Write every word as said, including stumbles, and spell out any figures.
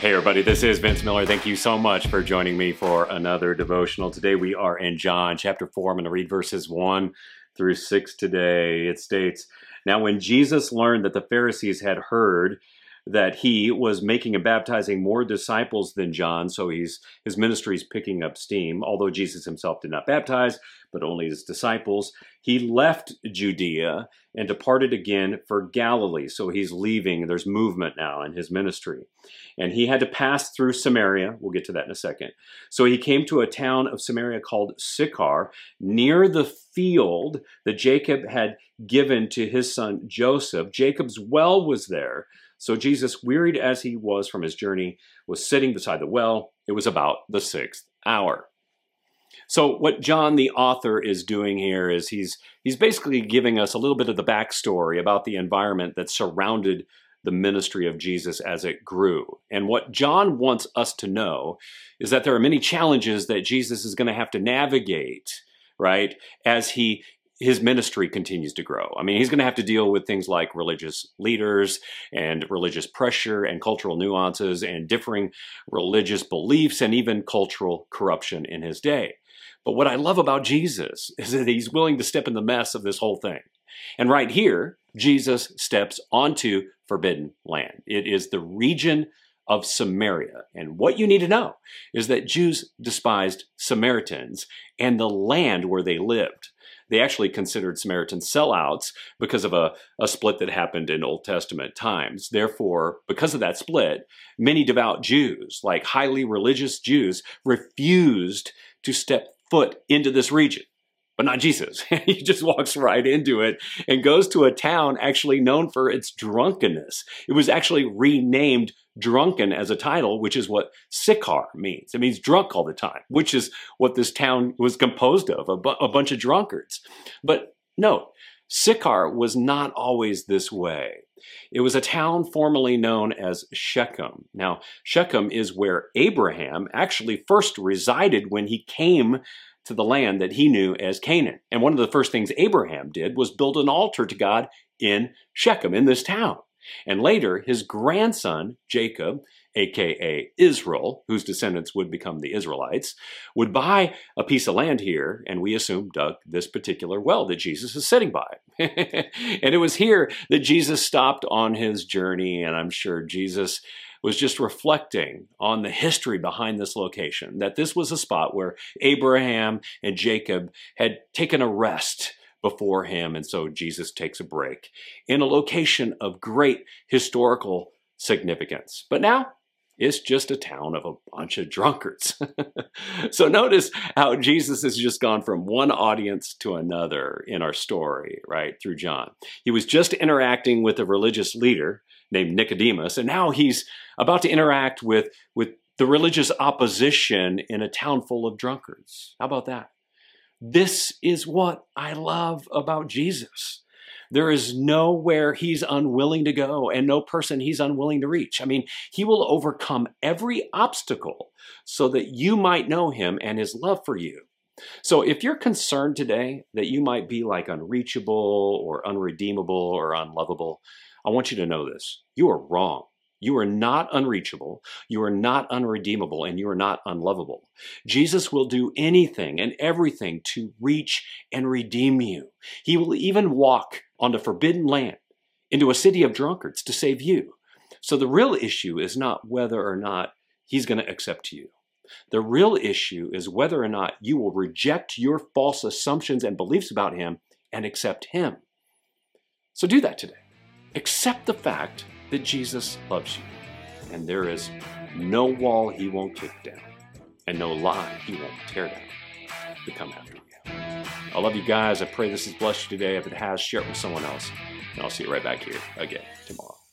Hey everybody, this is Vince Miller. Thank you so much for joining me for another devotional. Today we are in John chapter four. I'm going to read verses one through six today. It states, "Now when Jesus learned that the Pharisees had heard that he was making and baptizing more disciples than John," so he's his ministry is picking up steam, although Jesus himself did not baptize, but only his disciples, "he left Judea and departed again for Galilee." So he's leaving. There's movement now in his ministry. "And he had to pass through Samaria." We'll get to that in a second. "So he came to a town of Samaria called Sychar, near the field that Jacob had given to his son Joseph. Jacob's well was there. So Jesus, wearied as he was from his journey, was sitting beside the well. It was about the sixth hour." So what John, the author, is doing here is he's he's basically giving us a little bit of the backstory about the environment that surrounded the ministry of Jesus as it grew. And what John wants us to know is that there are many challenges that Jesus is going to have to navigate, right, as he his ministry continues to grow. I mean, he's going to have to deal with things like religious leaders and religious pressure and cultural nuances and differing religious beliefs and even cultural corruption in his day. But what I love about Jesus is that he's willing to step in the mess of this whole thing. And right here, Jesus steps onto forbidden land. It is the region of Samaria. And what you need to know is that Jews despised Samaritans and the land where they lived. They actually considered Samaritans sellouts because of a, a split that happened in Old Testament times. Therefore, because of that split, many devout Jews, like highly religious Jews, refused to step foot into this region. But not Jesus. He just walks right into it and goes to a town actually known for its drunkenness. It was actually renamed Drunken as a title, which is what Sychar means. It means drunk all the time, which is what this town was composed of, a, bu a bunch of drunkards. But note, Sychar was not always this way. It was a town formerly known as Shechem. Now, Shechem is where Abraham actually first resided when he came to the land that he knew as Canaan. And one of the first things Abraham did was build an altar to God in Shechem, in this town. And later, his grandson, Jacob, aka Israel, whose descendants would become the Israelites, would buy a piece of land here, and we assume dug this particular well that Jesus is sitting by. And it was here that Jesus stopped on his journey, and I'm sure Jesus was just reflecting on the history behind this location, that this was a spot where Abraham and Jacob had taken a rest before him, and so Jesus takes a break in a location of great historical significance. But now, it's just a town of a bunch of drunkards. So notice how Jesus has just gone from one audience to another in our story, right, through John. He was just interacting with a religious leader named Nicodemus, and now he's about to interact with, with the religious opposition in a town full of drunkards. How about that? This is what I love about Jesus. There is nowhere he's unwilling to go and no person he's unwilling to reach. I mean, he will overcome every obstacle so that you might know him and his love for you. So if you're concerned today that you might be like unreachable or unredeemable or unlovable, I want you to know this. You are wrong. You are not unreachable, you are not unredeemable, and you are not unlovable. Jesus will do anything and everything to reach and redeem you. He will even walk onto forbidden land, into a city of drunkards to save you. So the real issue is not whether or not he's going to accept you. The real issue is whether or not you will reject your false assumptions and beliefs about him and accept him. So do that today. Accept the fact that Jesus loves you, and there is no wall he won't kick down, and no lie he won't tear down to come after you. I love you guys. I pray this has blessed you today. If it has, share it with someone else, and I'll see you right back here again tomorrow.